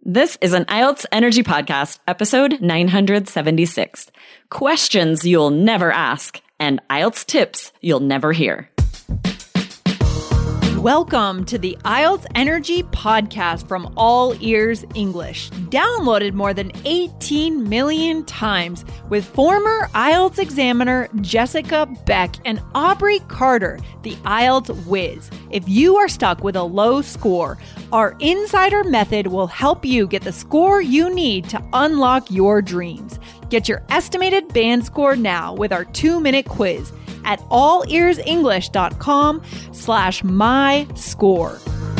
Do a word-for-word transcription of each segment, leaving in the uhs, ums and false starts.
This is an I E L T S Energy Podcast, episode nine hundred seventy-six. Questions you'll never ask and I E L T S tips you'll never hear. Welcome to the I E L T S Energy Podcast from All Ears English, downloaded more than eighteen million times with former I E L T S examiner Jessica Beck and Aubrey Carter, the I E L T S whiz. If you are stuck with a low score, our Insider Method will help you get the score you need to unlock your dreams. Get your estimated band score now with our two-minute quiz at allearsenglish.com slash my score.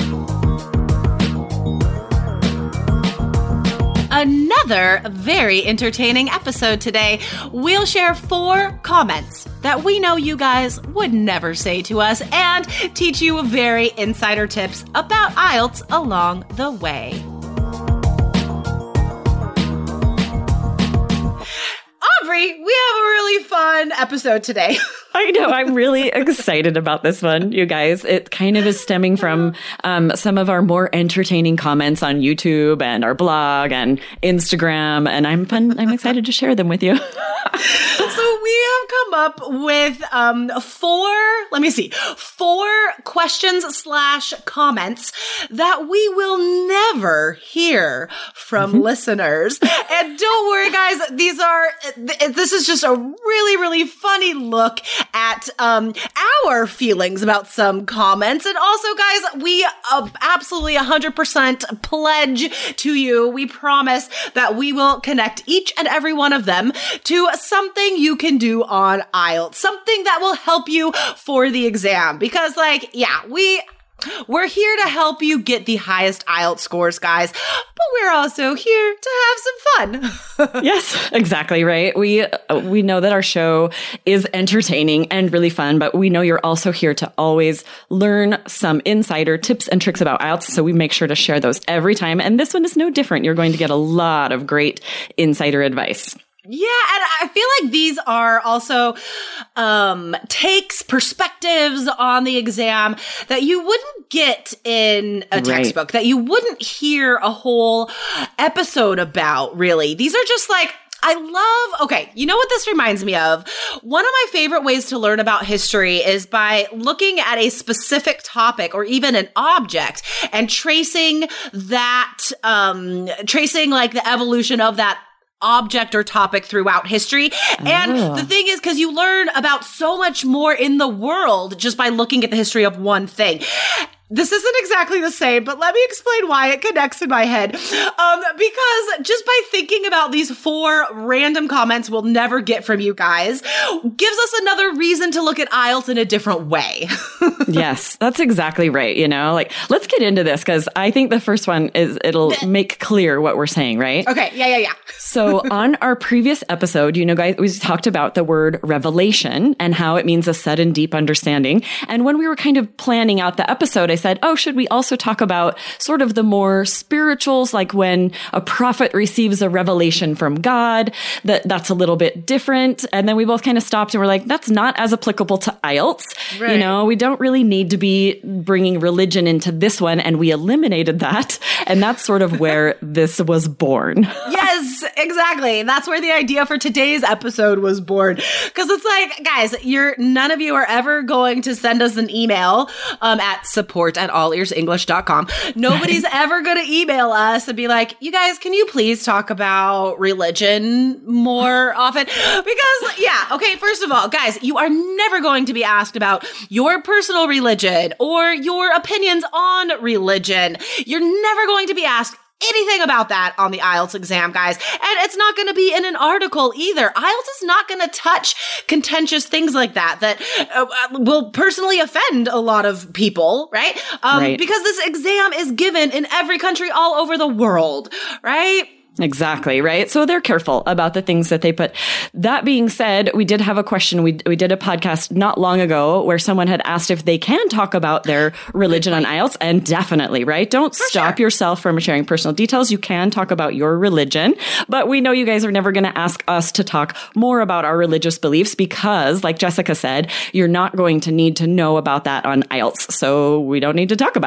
Another very entertaining episode today. We'll share four comments that we know you guys would never say to us and teach you very insider tips about I E L T S along the way. Aubrey, we have a really fun episode today. I know. I'm really excited about this one, you guys. It kind of is stemming from um, some of our more entertaining comments on YouTube and our blog and Instagram, and I'm fun. I'm excited to share them with you. So we have come up with um, four, let me see, four questions slash comments that we will never hear from mm-hmm. listeners. And don't worry, guys. These are, this is just a really, really funny look at um, our feelings about some comments. And also, guys, we uh, absolutely one hundred percent pledge to you. We promise that we will connect each and every one of them to something you can do on I E L T S, something that will help you for the exam. Because, like, yeah, we... We're here to help you get the highest I E L T S scores, guys, but we're also here to have some fun. Yes, exactly right. We uh, we know that our show is entertaining and really fun, but we know you're also here to always learn some insider tips and tricks about I E L T S, so we make sure to share those every time. And this one is no different. You're going to get a lot of great insider advice. Yeah, and I feel like these are also um, takes, perspectives on the exam that you wouldn't get in a textbook, right. that you wouldn't hear a whole episode about, really. These are just like, I love, okay, you know what this reminds me of? One of my favorite ways to learn about history is by looking at a specific topic or even an object and tracing that, um, tracing like the evolution of that object or topic throughout history. And oh. the thing is, because you learn about so much more in the world just by looking at the history of one thing. This isn't exactly the same, but let me explain why it connects in my head. Um, because just by thinking about these four random comments we'll never get from you guys gives us another reason to look at I E L T S in a different way. Yes, that's exactly right. You know, like, let's get into this because I think the first one is it'll make clear what we're saying, right? Okay. Yeah, yeah, yeah. So on our previous episode, you know, guys, we talked about the word revelation and how it means a sudden deep understanding. And when we were kind of planning out the episode, I said, oh, should we also talk about sort of the more spirituals, like when a prophet receives a revelation from God, that that's a little bit different. And then we both kind of stopped and we're like, that's not as applicable to I E L T S. Right. You know, we don't really need to be bringing religion into this one. And we eliminated that. And that's sort of where this was born. Yes, exactly. That's where the idea for today's episode was born. Because it's like, guys, you're none of you are ever going to send us an email um, at support at allearsenglish dot com. Nobody's ever going to email us and be like, you guys, can you please talk about religion more often? Because, yeah, okay, first of all, guys, you are never going to be asked about your personal religion or your opinions on religion. You're never going to be asked anything about that on the I E L T S exam, guys. And it's not going to be in an article either. I E L T S is not going to touch contentious things like that that uh, will personally offend a lot of people, right? Um, right? Because this exam is given in every country all over the world, right? Exactly, right? So they're careful about the things that they put. That being said, we did have a question. We we did a podcast not long ago where someone had asked if they can talk about their religion on I E L T S, and definitely, right? Don't For stop sure. yourself from sharing personal details. You can talk about your religion, but we know you guys are never going to ask us to talk more about our religious beliefs because, like Jessica said, you're not going to need to know about that on I E L T S, so we don't need to talk about it.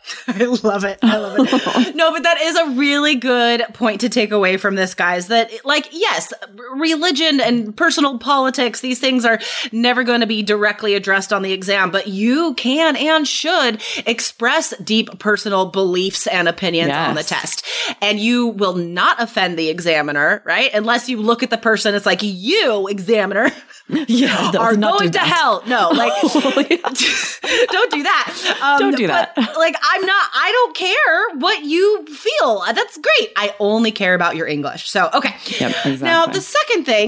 I love it. I love it. No, but that is a really good point to take away from this, guys, that like, yes, religion and personal politics, these things are never going to be directly addressed on the exam, but you can and should express deep personal beliefs and opinions yes. on the test. And you will not offend the examiner, right? Unless you look at the person, it's like, you, examiner, yeah, are going to hell. No, like, don't do that. Um, don't do that. But, like, I'm not, I don't care what you feel. That's great. I only care about your English. So, okay. Yep, exactly. Now, the second thing,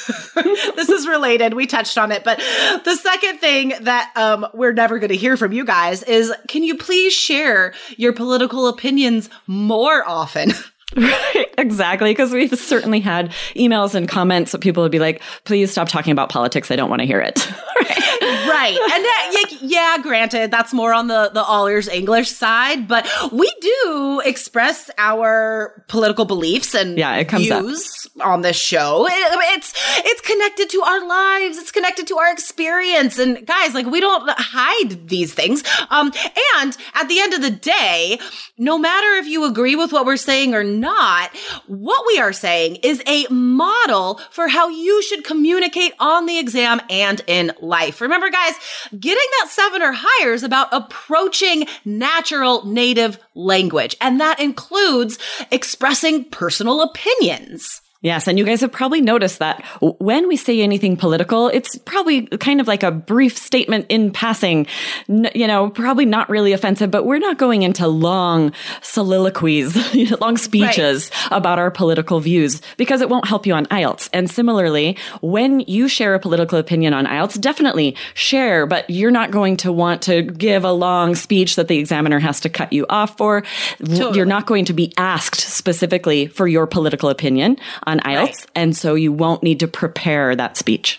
this is related. We touched on it, but the second thing that um, we're never going to hear from you guys is, can you please share your political opinions more often? Right, exactly. Because we've certainly had emails and comments that people would be like, please stop talking about politics. I don't want to hear it. Right. Right. And that, like, yeah, granted, that's more on the, the all ears English side, but we do express our political beliefs and yeah, it comes views up. on this show. It, it's, it's connected to our lives. It's connected to our experience. And guys, like, we don't hide these things. Um, and at the end of the day, no matter if you agree with what we're saying or not, what we are saying is a model for how you should communicate on the exam and in life. Remember, guys, getting that seven or higher is about approaching natural native language, and that includes expressing personal opinions. Yes. And you guys have probably noticed that when we say anything political, it's probably kind of like a brief statement in passing, N- you know, probably not really offensive, but we're not going into long soliloquies, you know, long speeches right. about our political views because it won't help you on I E L T S. And similarly, when you share a political opinion on I E L T S, definitely share, but you're not going to want to give a long speech that the examiner has to cut you off for. Totally. You're not going to be asked specifically for your political opinion on I E L T S, right. and so you won't need to prepare that speech.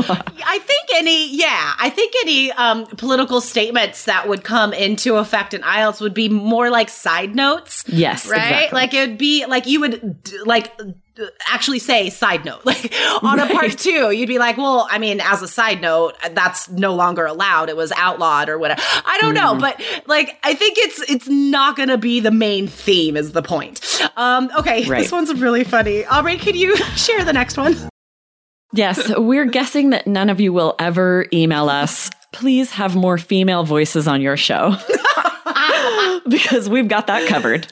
I think any, yeah, I think any um, political statements that would come into effect in I E L T S would be more like side notes. Yes, right? Exactly. Like it would be like you would like actually say side note, like on right. a part two, you'd be like, well, I mean, as a side note, that's no longer allowed. It was outlawed or whatever. I don't mm. know, but like, I think it's, it's not going to be the main theme is the point. Um, okay. Right. This one's really funny. Aubrey, could you share the next one? Yes. We're guessing that none of you will ever email us. Please have more female voices on your show. Because we've got that covered.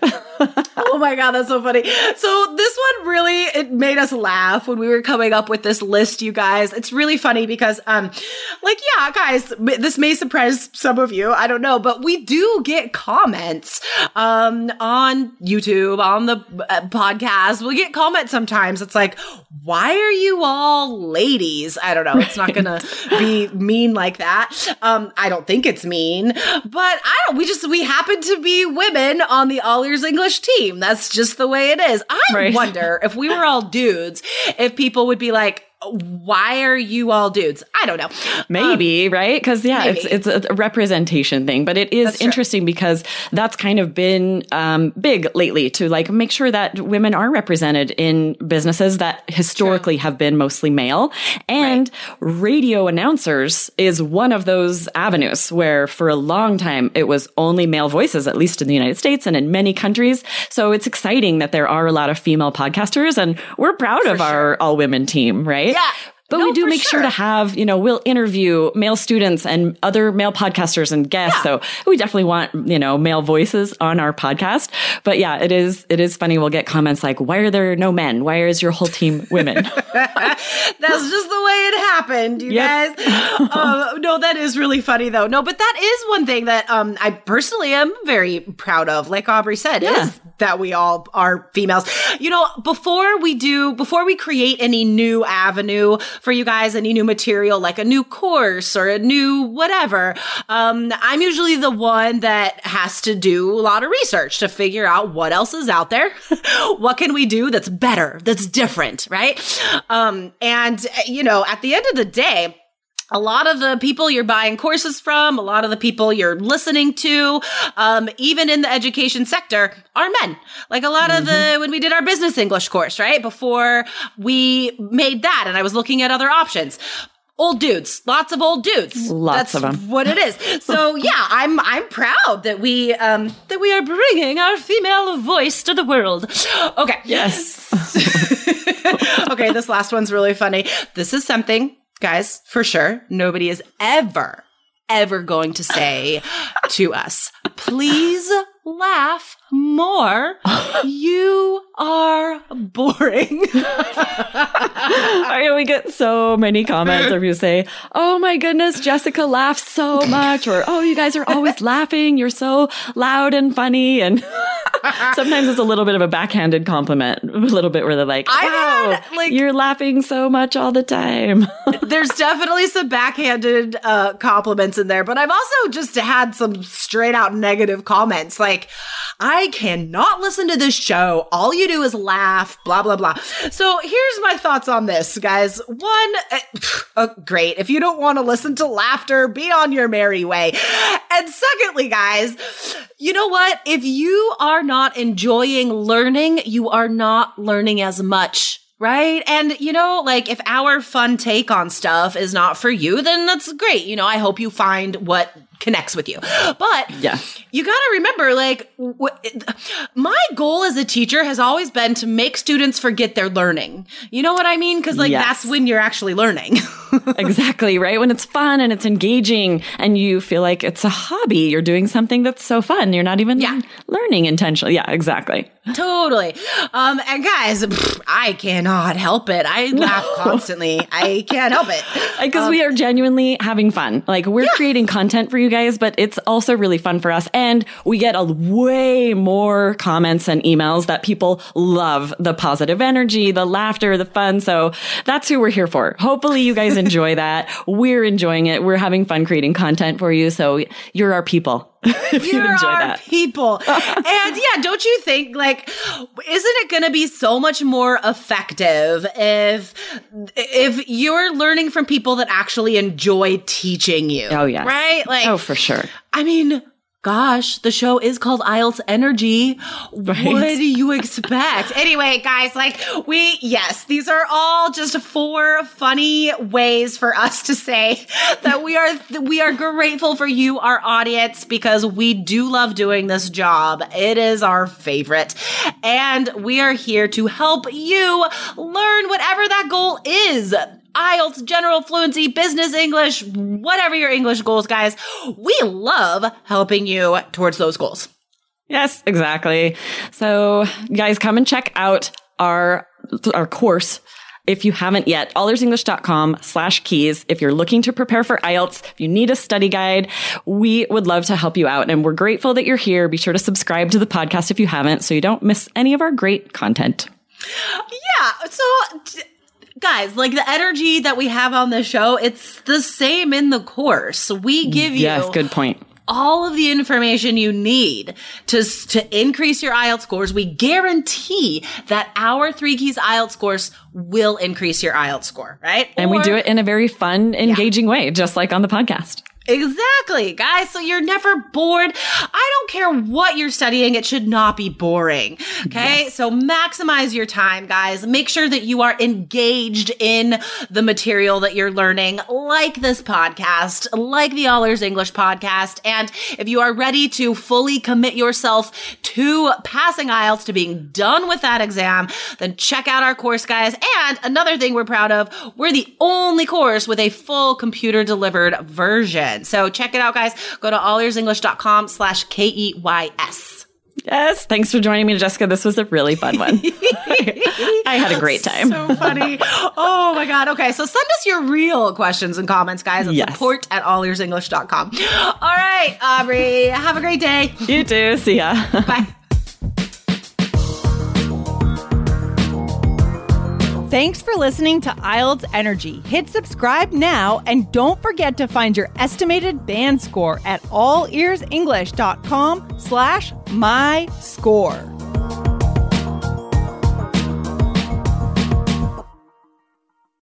Oh my God, that's so funny. So this one really, it made us laugh when we were coming up with this list, you guys. It's really funny because, um, like, yeah, guys, this may surprise some of you. I don't know, but we do get comments, um, on YouTube, on the uh, podcast. We get comments sometimes. It's like, why are you all ladies? I don't know. It's not going to be mean like that. Um, I don't think it's mean, but I don't, we just, we happen to be women on the All Ears English team. That's just the way it is. I right. wonder if we were all dudes, if people would be like, why are you all dudes? I don't know. Maybe, um, right? Because, yeah, maybe. it's it's a representation thing. But it is that's interesting true. Because that's kind of been um, big lately to like make sure that women are represented in businesses that historically true. Have been mostly male. And right. radio announcers is one of those avenues where for a long time it was only male voices, at least in the United States and in many countries. So it's exciting that there are a lot of female podcasters and we're proud for of sure. our all women team, right? Yeah. But no, we do make sure. sure to have, you know, we'll interview male students and other male podcasters and guests. Yeah. So we definitely want, you know, male voices on our podcast. But yeah, it is, it is funny. We'll get comments like, why are there no men? Why is your whole team women? That's just the way it happened, you yep. guys. uh, no, that is really funny though. No, but that is one thing that um, I personally am very proud of. Like Aubrey said, yeah. is that we all are females. You know, before we do, before we create any new avenue for you guys, any new material, like a new course or a new whatever, um, I'm usually the one that has to do a lot of research to figure out what else is out there. What can we do that's better, that's different, right? Um, and, you know, at the end of the day, a lot of the people you're buying courses from, a lot of the people you're listening to, um, even in the education sector, are men. Like a lot mm-hmm. of the, when we did our business English course, right? Before we made that and I was looking at other options, Old dudes, lots of old dudes. Lots That's of them. what it is. So yeah, I'm I'm proud that we um that we are bringing our female voice to the world. Okay. Yes. Okay, this last one's really funny. This is something, guys, for sure, nobody is ever, ever going to say to us. Please laugh more. You are boring. I know we get so many comments where you say, oh my goodness, Jessica laughs so much, or oh, you guys are always laughing. You're so loud and funny. And sometimes it's a little bit of a backhanded compliment, a little bit where they're like, wow, I had, like, you're laughing so much all the time. There's definitely some backhanded uh, compliments in there, but I've also just had some straight out negative comments like, I cannot listen to this show. All you do is laugh, blah, blah, blah. So here's my thoughts on this, guys. One, uh, oh, great. If you don't want to listen to laughter, be on your merry way. And secondly, guys, you know what? If you are not enjoying learning, you are not learning as much. Right? And, you know, like if our fun take on stuff is not for you, then that's great. You know, I hope you find what connects with you. But yes. You got to remember, like, wh- my goal as a teacher has always been to make students forget they're learning. You know what I mean? Because, like, yes. that's when you're actually learning. Exactly, right? When it's fun and it's engaging and you feel like it's a hobby, you're doing something that's so fun. You're not even yeah. learning intentionally. Yeah, exactly. Totally. Um, and guys, pff, I cannot help it. I laugh no. constantly. I can't help it. Because um, we are genuinely having fun. Like we're yeah. creating content for you guys, but it's also really fun for us. And we get a way more comments and emails that people love the positive energy, the laughter, the fun. So that's who we're here for. Hopefully you guys enjoy that. We're enjoying it. We're having fun creating content for you. So you're our people. If You're you enjoy our that. people. And yeah, don't you think, like, isn't it going to be so much more effective if if you're learning from people that actually enjoy teaching you? Oh, yes. Right? Like, oh, for sure. I mean, gosh, the show is called I E L T S Energy. Right. What do you expect? Anyway, guys, like we, yes, these are all just four funny ways for us to say that we are, we are grateful for you, our audience, because we do love doing this job. It is our favorite. And we are here to help you learn whatever that goal is. I E L T S, general fluency, business English, whatever your English goals, guys. We love helping you towards those goals. Yes, exactly. So guys, come and check out our, our course. If you haven't yet, allearsenglish.com slash keys. If you're looking to prepare for I E L T S, if you need a study guide, we would love to help you out. And we're grateful that you're here. Be sure to subscribe to the podcast if you haven't, so you don't miss any of our great content. Yeah. So, t- guys, like the energy that we have on the show, it's the same in the course. We give you yes, good point. all of the information you need to, to increase your I E L T S scores. We guarantee that our Three Keys I E L T S course will increase your I E L T S score, right? And or, we do it in a very fun, engaging yeah. way, just like on the podcast. Exactly, guys. So you're never bored. I don't care what you're studying. It should not be boring. Okay. Yes. So maximize your time, guys. Make sure that you are engaged in the material that you're learning, like this podcast, like the All Ears English podcast. And if you are ready to fully commit yourself to passing I E L T S, to being done with that exam, then check out our course, guys. And another thing we're proud of, we're the only course with a full computer delivered version. So check it out, guys. Go to allearsenglish.com slash K E Y S. Yes. Thanks for joining me, Jessica. This was a really fun one. I had a great time. So funny. Oh my God. Okay. So send us your real questions and comments, guys, at yes. support at allearsenglish dot com. All right, Aubrey, have a great day. You too. See ya. Bye. Thanks for listening to I E L T S Energy. Hit subscribe now and don't forget to find your estimated band score at allearsenglish.com slash my score.